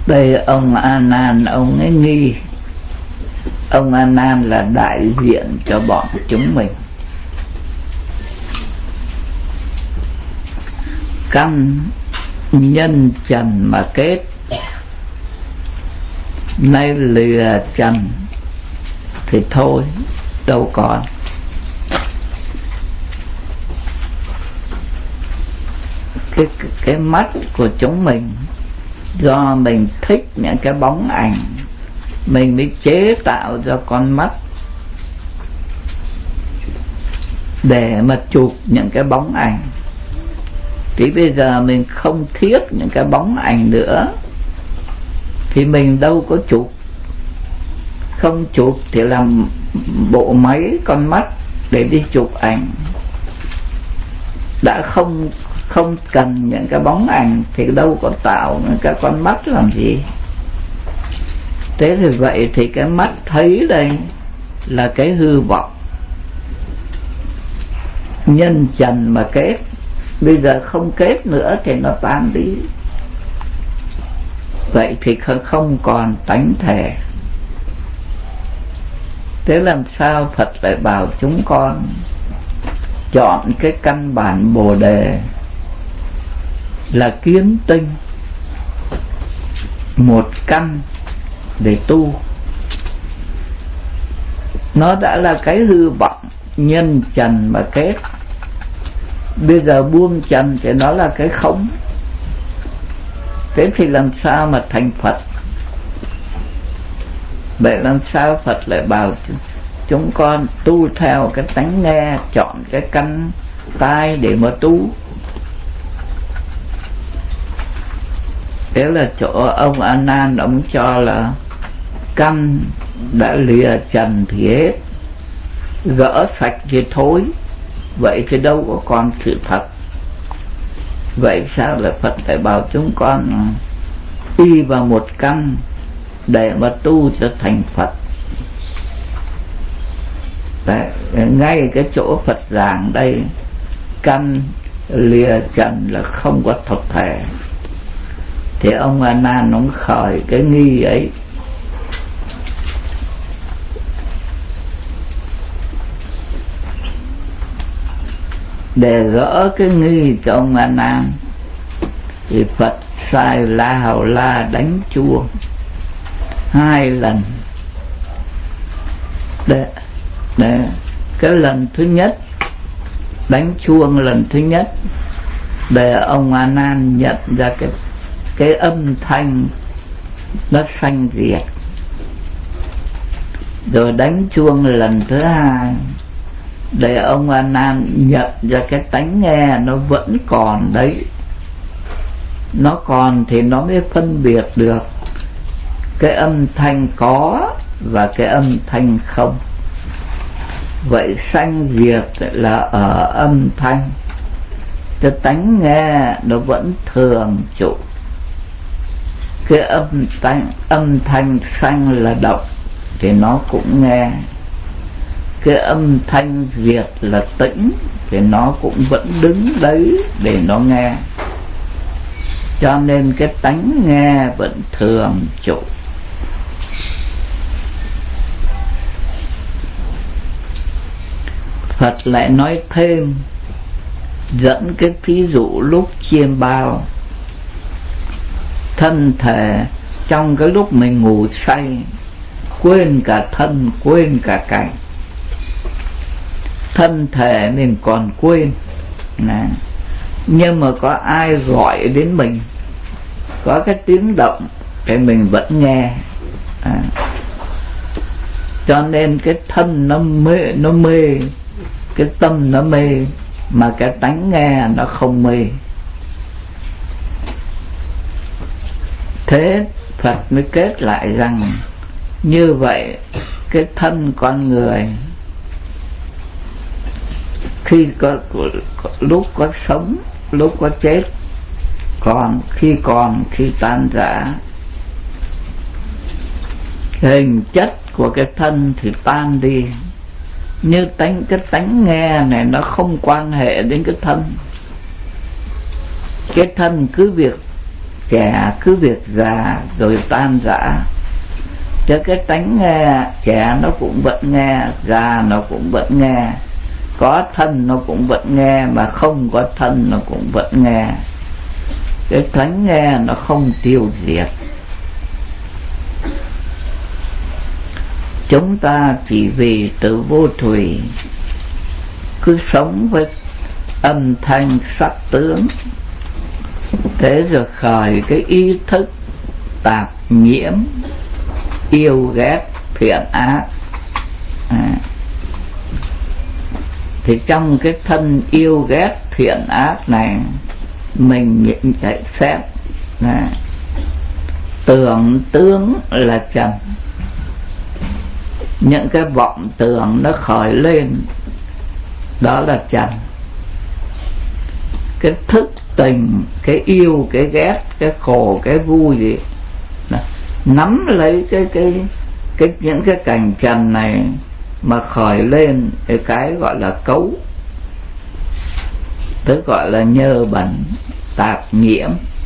Đây ông A Nan ông ấy nghi. Ông A Nan là đại diện cho bọn chúng mình. Căn nhân trần mà kết, nay lìa trần thì thôi đâu còn. Cái mắt của chúng mình, do mình thích những cái bóng ảnh, mình mới chế tạo ra con mắt để mà chụp những cái bóng ảnh. Thì bây giờ mình không thiết những cái bóng ảnh nữa thì mình đâu có chụp. Không chụp thì làm bộ máy con mắt để đi chụp ảnh. Đã không cần những cái bóng ảnh thì đâu có tạo những cái con mắt làm gì. Thế thì vậy thì cái mắt thấy đây là cái hư vọng, nhân trần mà kết. Bây giờ không kết nữa thì nó tan đi. Vậy thì không còn tánh thể. Thế làm sao Phật lại bảo chúng con chọn cái căn bản Bồ Đề là kiến tinh, một căn để tu. Nó đã là cái hư vọng, nhân trần mà kết. Bây giờ buông trần thì nó là cái không. Thế thì làm sao mà thành Phật? Vậy làm sao Phật lại bảo chúng con tu theo cái tánh nghe, chọn cái căn tai để mà tu? Thế là chỗ ông A Nan ông cho là căn đã lìa trần thì hết, gỡ sạch thì thôi. Vậy thì đâu có còn sự thật. Vậy sao là Phật lại bảo chúng con y vào một căn để mà tu cho thành Phật? Đấy, ngay cái chỗ Phật giảng đây, căn lìa trần là không có thực thể. Thì ông A Nan ông khởi cái nghi ấy. Để gỡ cái nghi cho ông A Nan thì Phật sai La Hầu La đánh chuông 2 lần. Để cái lần thứ nhất đánh chuông lần thứ nhất để ông A Nan nhận ra cái âm thanh nó sanh diệt. Rồi đánh chuông lần thứ hai để ông A Nan nhận ra cái tánh nghe nó vẫn còn đấy. Nó còn thì nó mới phân biệt được cái âm thanh có và cái âm thanh không. Vậy sanh diệt là ở âm thanh. Cái tánh nghe nó vẫn thường trụ. Cái âm thanh sanh là động thì nó cũng nghe. Cái âm thanh diệt là tĩnh thì nó cũng vẫn đứng đấy để nó nghe. Cho nên cái tánh nghe vẫn thường trụ. Phật lại nói thêm, dẫn cái ví dụ lúc chiêm bao. Thân thể trong cái lúc mình ngủ say, quên cả thân, quên cả cảnh. Thân thể mình còn quên nè. Nhưng mà có ai gọi đến mình, có cái tiếng động thì mình vẫn nghe. Cho nên cái thân nó mê, cái tâm nó mê, mà cái tánh nghe nó không mê. Thế Phật mới kết lại rằng như vậy cái thân con người khi có lúc có sống, lúc có chết, còn khi tan rã. Hình chất của cái thân thì tan đi, như cái tánh nghe này nó không quan hệ đến cái thân. Cái thân cứ việc trẻ cứ việc già rồi tan rã, chứ cái tánh nghe trẻ nó cũng vẫn nghe, già nó cũng vẫn nghe, có thân nó cũng vẫn nghe, mà không có thân nó cũng vẫn nghe. Cái tánh nghe nó không tiêu diệt. Chúng ta chỉ vì tự vô thủy cứ sống với âm thanh sắc tướng, thế rồi khởi cái ý thức tạp nhiễm, yêu ghét thiện ác. Thì trong cái thân yêu ghét thiện ác này, mình nhận xét tưởng tướng là trần. Những cái vọng tưởng nó khởi lên, đó là trần. Cái thức tình, cái yêu, cái ghét, cái khổ, cái vui gì, nắm lấy những cái cảnh trần này mà khởi lên cái gọi là cấu, tức gọi là nhơ bẩn tạp nhiễm.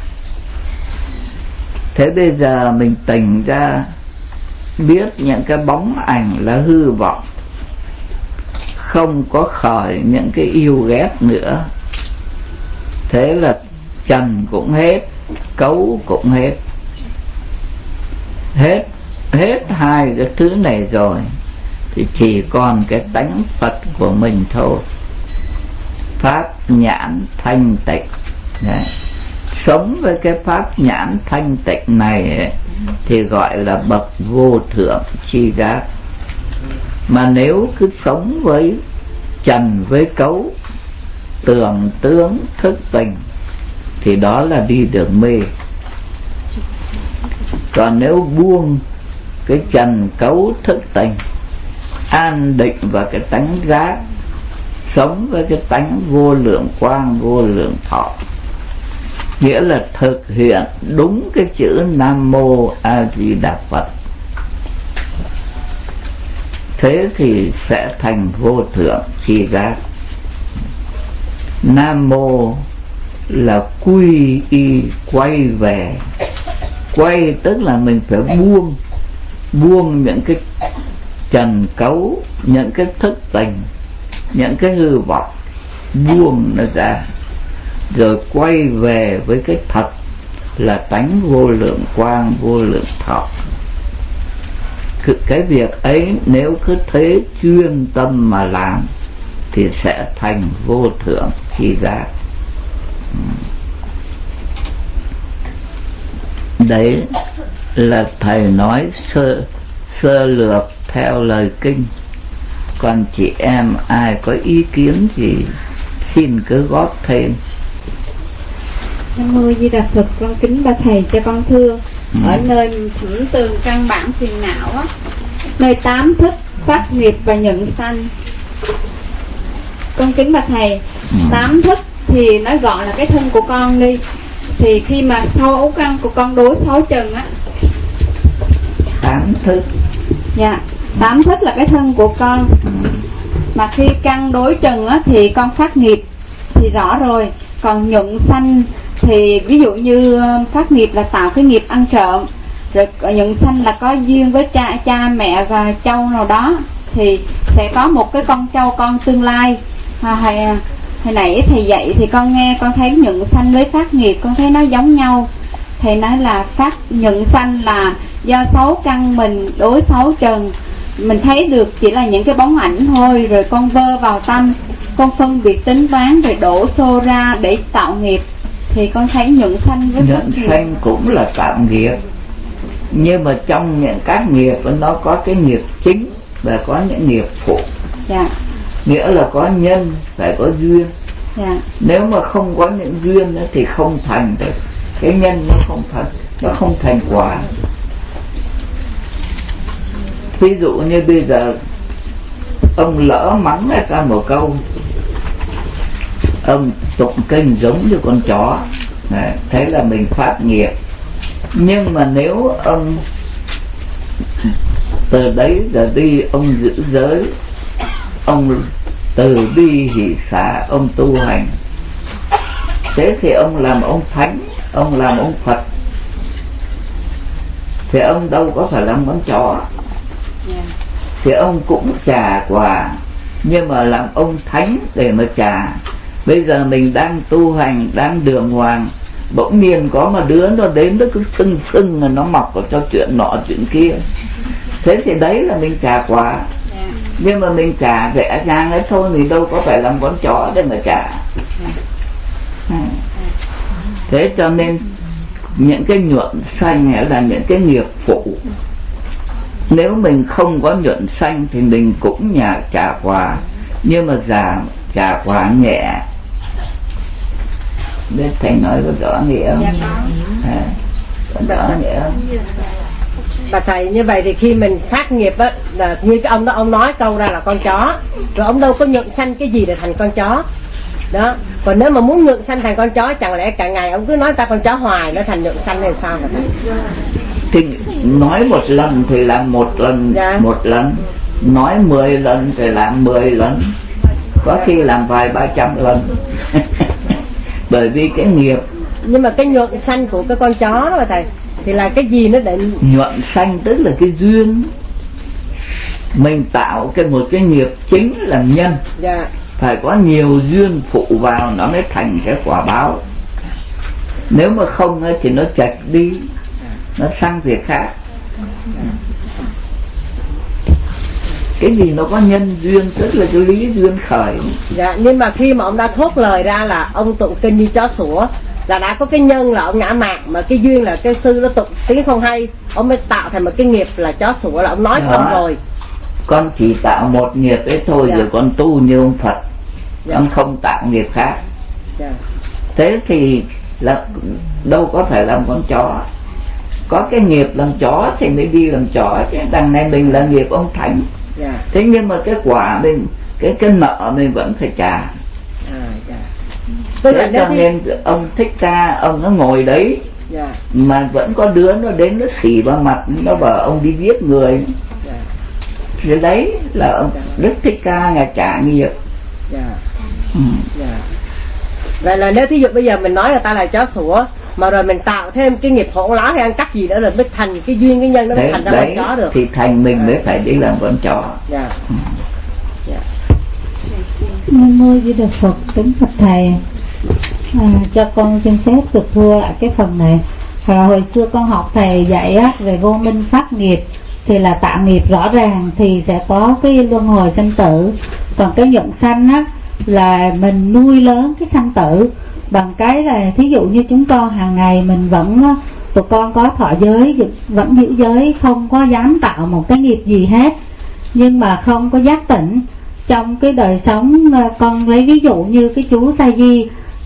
Thế bây giờ mình tỉnh ra biết những cái bóng ảnh là hư vọng, không có khởi những cái yêu ghét nữa, thế là trần cũng hết, cấu cũng hết. Hết hai cái thứ này rồi thì chỉ còn cái tánh Phật của mình thôi. Pháp nhãn thanh tịnh. Đấy. Sống với cái pháp nhãn thanh tịnh này ấy, thì gọi là bậc vô thượng chi giác. Mà nếu cứ sống với trần với cấu, tưởng tướng thức tình, thì đó là đi đường mê. Còn nếu buông cái trần cấu thức tình, an định vào cái tánh giác, sống với cái tánh vô lượng quang vô lượng thọ, nghĩa là thực hiện đúng cái chữ Nam Mô A Di Đà Phật, thế thì sẽ thành vô thượng chi giác. Nam Mô là quy y, quay về. Quay tức là mình phải buông những cái trần cấu, những cái thức tình, những cái hư vọng, buông nó ra, rồi quay về với cái thật là tánh vô lượng quang vô lượng thọ. Cái việc ấy nếu cứ thế chuyên tâm mà làm thì sẽ thành vô thượng chi giác. Đấy là thầy nói sơ lược theo lời kinh. Còn chị em ai có ý kiến gì xin cứ góp thêm. Nam Mô Di Đà Phật. Con kính bạch thầy cho con thưa, ở nơi thẩm tường căn bản phiền não á, nơi 8 thức phát nghiệp và nhận sanh, con kính bạch thầy, 8 thức thì nói gọn là cái thân của con đi, thì khi mà 6 căn của con đối 6 trần á, 8 thức, dạ 8 thức là cái thân của con, mà khi căn đối trần á thì con phát nghiệp thì rõ rồi. Còn nhuận sanh thì ví dụ như phát nghiệp là tạo cái nghiệp ăn trộm, rồi nhuận sanh là có duyên với cha mẹ và trâu nào đó, thì sẽ có một cái con trâu con tương lai. Hồi nãy thầy dạy thì con nghe con thấy nhuận sanh với phát nghiệp con thấy nó giống nhau. Thầy nói là phát nhuận sanh là do 6 căn mình đối 6 trần, mình thấy được chỉ là những cái bóng ảnh thôi, rồi con vơ vào tâm, con phân biệt tính toán rồi đổ xô ra để tạo nghiệp, thì con thấy nhuận sanh với nhuận sanh cũng là tạo nghiệp. Nhưng mà trong những các nghiệp nó có cái nghiệp chính và có những nghiệp phụ. Dạ. Nghĩa là có nhân phải có duyên. Dạ. Nếu mà không có những duyên nữa thì không thành được. Cái nhân nó không thành, nó không thành quả. Ví dụ như bây giờ ông lỡ mắng ra một câu, ông tụng kinh giống như con chó, thế là mình phát nghiệp. Nhưng mà nếu ông từ đấy giờ đi ông giữ giới, ông từ bi hỷ xả, ông tu hành, thế thì ông làm ông thánh, ông làm ông Phật, thì ông đâu có phải làm con chó. Thì ông cũng trả quả, nhưng mà làm ông thánh để mà trả. Bây giờ mình đang tu hành, đang đường hoàng, bỗng nhiên có một đứa nó đến nó cứ sưng sưng là nó mọc vào cho chuyện nọ chuyện kia, thế thì đấy là mình trả quả. Nhưng mà mình trả rẻ ràng ấy thôi, mình đâu có phải làm con chó để mà trả. Thế cho nên những cái nhuận sanh là những cái nghiệp phụ. Nếu mình không có nhuận sanh thì mình cũng trả quả, nhưng mà trả quả nhẹ. Biết thầy nói có rõ nghĩa không? Có rõ nghĩa không? Bà thầy, như vậy thì khi mình phát nghiệp á, là như cái ông đó, ông nói câu ra là con chó, rồi ông đâu có nhuận sanh cái gì để thành con chó đó. Còn nếu mà muốn nhuận sanh thành con chó, chẳng lẽ cả ngày ông cứ nói ta con chó hoài, nó thành nhuận sanh hay sao hả thầy? Thì nói một lần thì làm một lần, một lần. Nói 10 lần thì làm 10 lần. Có khi làm vài 300 lần. Bởi vì cái nghiệp. Nhưng mà cái nhuận sanh của cái con chó đó bà thầy, thì là cái gì nó định? Nhuận sanh tức là cái duyên. Mình tạo một cái nghiệp chính là nhân. Phải có nhiều duyên phụ vào nó mới thành cái quả báo. Nếu mà không thì nó chạch đi, nó sang việc khác. Cái gì nó có nhân duyên tức là cái lý duyên khởi. Nhưng mà khi mà ông đã thốt lời ra là ông tụng kinh như chó sủa, là đã có cái nhân là ông ngã mạn, mà cái duyên là cái sư nó tụng tiếng không hay, ông mới tạo thành một cái nghiệp là chó sủa, là ông nói xong rồi. Con chỉ tạo một nghiệp ấy thôi, rồi con tu như ông Phật. Con không tạo nghiệp khác. Thế thì là đâu có phải làm con chó. Có cái nghiệp làm chó thì mới đi làm chó, chứ đằng này mình là nghiệp ông thánh. Thế nhưng mà cái quả mình, cái nợ mình vẫn phải trả. Thế cho nên ông Thích Ca ông nó ngồi đấy, mà vẫn có đứa nó đến nó xỉ vào mặt, nó bảo ông đi giết người. Thế đấy là ông Đức Thích Ca ngài trả nghiệp. Vậy là nếu thí dụ bây giờ mình nói là ta là chó sủa, mà rồi mình tạo thêm cái nghiệp hổ láo hay ăn cắp gì đó, rồi mới thành cái duyên, cái nhân nó mới thành ra con chó được. Thì thành mình mới phải đi làm con chó. Mô Di Đà Phật. Kính Phật thầy, cho con xin phép được thưa cái phần này. Hồi xưa con học thầy dạy á, về vô minh phát nghiệp thì là tạo nghiệp rõ ràng thì sẽ có cái luân hồi sanh tử. Còn cái nhuận sanh á là mình nuôi lớn cái sanh tử bằng cái là thí dụ như chúng con hàng ngày mình vẫn, tụi con có thọ giới, vẫn giữ giới, không có dám tạo một cái nghiệp gì hết, nhưng mà không có giác tỉnh. Trong cái đời sống, con lấy ví dụ như cái chú Sa Di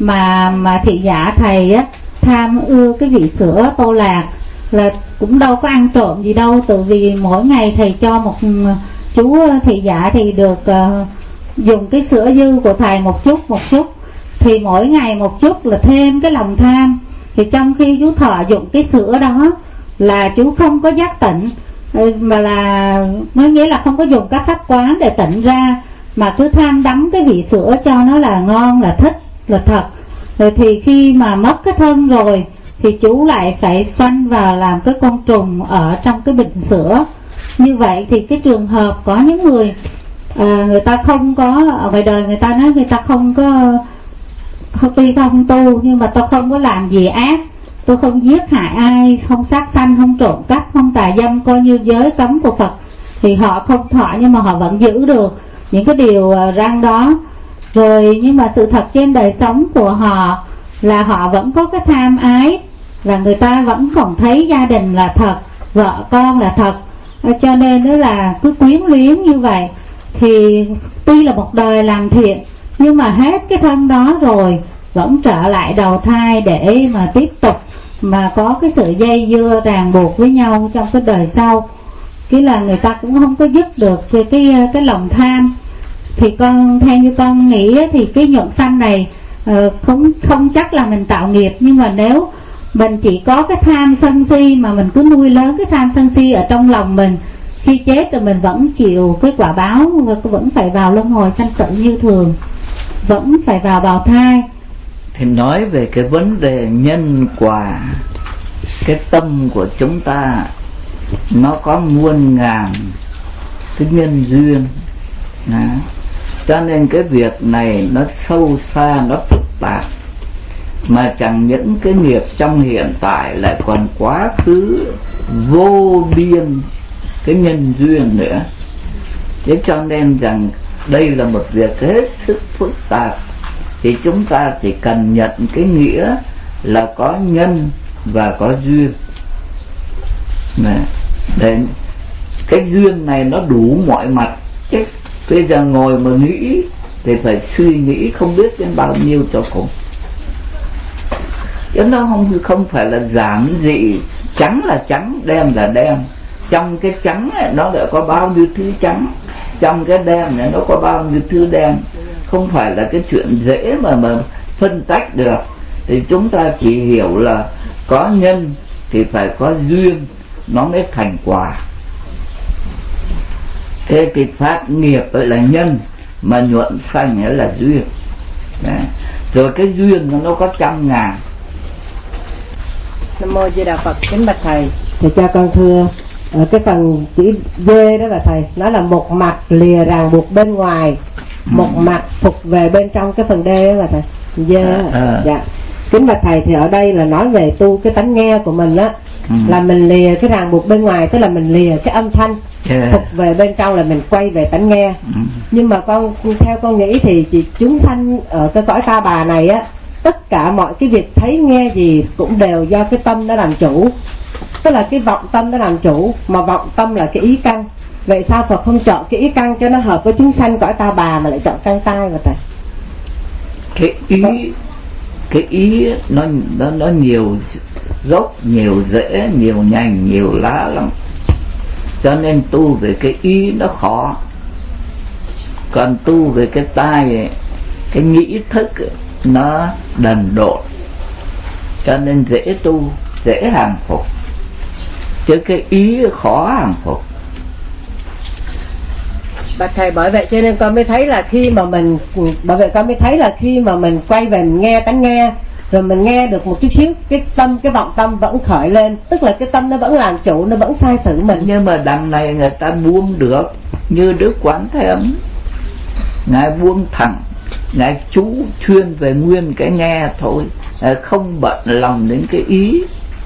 mà thị giả thầy á, tham ưa cái vị sữa Tô Lạc, là cũng đâu có ăn trộm gì đâu, tự vì mỗi ngày thầy cho một chú thị giả thì được dùng cái sữa dư của thầy một chút, thì mỗi ngày một chút là thêm cái lòng tham. Thì trong khi chú thọ dụng cái sữa đó là chú không có giác tỉnh, mà là nói nghĩa là không có dùng các pháp quán để tỉnh ra, mà cứ tham đắm cái vị sữa cho nó là ngon, là thích, là thật. Rồi thì khi mà mất cái thân rồi thì chú lại phải xoanh vào làm cái con trùng ở trong cái bình sữa. Như vậy thì cái trường hợp có những người người ta không có, ở ngoài đời người ta nói người ta không có, tuy không tu nhưng mà tôi không có làm gì ác, tôi không giết hại ai, không sát sanh, không trộm cắp, không tà dâm, coi như giới cấm của Phật, thì họ không thọ nhưng mà họ vẫn giữ được những cái điều răn đó. Rồi nhưng mà sự thật trên đời sống của họ là họ vẫn có cái tham ái, và người ta vẫn còn thấy gia đình là thật, vợ con là thật, cho nên đó là cứ quyến luyến như vậy. Thì tuy là một đời làm thiện nhưng mà hết cái thân đó rồi vẫn trở lại đầu thai để mà tiếp tục mà có cái sự dây dưa ràng buộc với nhau trong cái đời sau. Cái là người ta cũng không có dứt được cái lòng tham. Thì con theo như con nghĩ thì cái nhuận sanh này không chắc là mình tạo nghiệp, nhưng mà nếu mình chỉ có cái tham sân si mà mình cứ nuôi lớn cái tham sân si ở trong lòng mình, khi chết rồi mình vẫn chịu cái quả báo, vẫn phải vào luân hồi sanh tử như thường, vẫn phải vào bào thai. Thì nói về cái vấn đề nhân quả, cái tâm của chúng ta nó có muôn ngàn cái nhân duyên. Cho nên cái việc này nó sâu xa, nó phức tạp, mà chẳng những cái nghiệp trong hiện tại lại còn quá khứ vô biên cái nhân duyên nữa. Thế cho nên rằng đây là một việc hết sức phức tạp, thì chúng ta chỉ cần nhận cái nghĩa là có nhân và có duyên. Để cái duyên này nó đủ mọi mặt chứ. Bây giờ ngồi mà nghĩ thì phải suy nghĩ không biết đến bao nhiêu cho cùng. Chứ nó không phải là giản dị trắng là trắng, đen là đen. Trong cái trắng này nó lại có bao nhiêu thứ trắng, trong cái đen này nó có bao nhiêu thứ đen. Không phải là cái chuyện dễ mà phân tách được. Thì chúng ta chỉ hiểu là có nhân thì phải có duyên, nó mới thành quả. Thế cái phát nghiệp ấy là nhân, mà nhuận sanh ấy là duyên. Đấy. Rồi cái duyên nó có trăm ngàn. Nam mô Di Đà Phật. Kính bạch thầy, thì cho con thưa cái phần chữ dê đó là thầy nói là một mặt lìa ràng buộc bên ngoài, một mặt phục về bên trong. cái phần đê đó là thầy dê. Dạ. Kính bạch thầy, thì ở đây là nói về tu cái tánh nghe của mình á. Là mình lìa cái ràng buộc bên ngoài, tức là mình lìa cái âm thanh, phục về bên trong là mình quay về tánh nghe. Nhưng mà theo con nghĩ thì chúng sanh ở cái cõi ta bà này á, tất cả mọi cái việc thấy nghe gì cũng đều do cái tâm nó làm chủ, tức là cái vọng tâm nó làm chủ, mà vọng tâm là cái ý căn. Vậy sao Phật không chọn cái ý căn cho nó hợp với chúng sanh cõi ta bà, mà lại chọn căn tai vậy thầy? Cái ý nó nhiều gốc, nhiều rễ, nhiều nhành, nhiều lá lắm. Cho nên tu về cái ý nó khó. Còn tu về cái tai, cái nghĩ thức nó đần độn, cho nên dễ tu, dễ hàng phục. Chứ cái ý khó hàng phục. Bạch thầy, bởi vậy cho nên con mới thấy là khi mà mình quay về mình nghe tánh nghe, rồi mình nghe được một chút xíu, cái vọng tâm vẫn khởi lên, tức là cái tâm nó vẫn làm chủ, nó vẫn sai sử mình. Nhưng mà đằng này người ta buông được, như Đức Quán Thế Âm, ngài buông thẳng, ngài chú chuyên về nguyên cái nghe thôi, không bận lòng đến cái ý,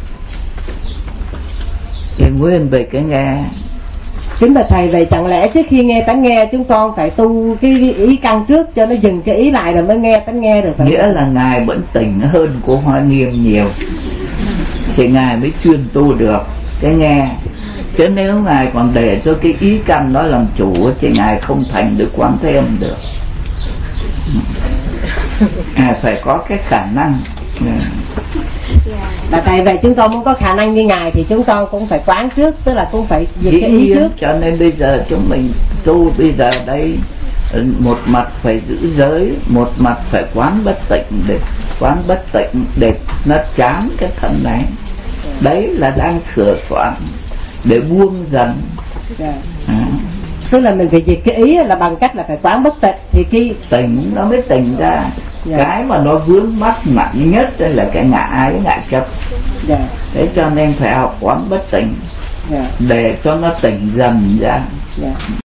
thì nguyên về cái nghe. Kính bạch thầy, vậy chẳng lẽ trước khi nghe tánh nghe chúng con phải tu cái ý căn trước cho nó dừng cái ý lại rồi mới nghe tánh nghe được? Nghĩa là ngài vẫn tỉnh hơn của Hoa Nghiêm nhiều, thì ngài mới chuyên tu được cái nghe. Chứ nếu ngài còn để cho cái ý căn nó làm chủ thì ngài không thành Đức Quán Thế Âm được. Ngài phải có cái khả năng. Bà thầy, vậy chúng con muốn có khả năng như ngài thì chúng con cũng phải quán trước, tức là cũng phải dừng cái ý trước. Cho nên bây giờ chúng mình tu bây giờ đây, một mặt phải giữ giới, một mặt phải quán bất tịnh để nó chán cái thân này. Đấy là đang sửa soạn để buông dần. Tức là mình phải diệt cái ý là bằng cách là phải quán bất tịnh, thì khi tỉnh nó mới tỉnh ra. Cái mà nó vướng mắc nặng nhất là cái ngã ái, ngã chấp. Thế cho nên phải học quán bất tịnh để cho nó tỉnh dần ra.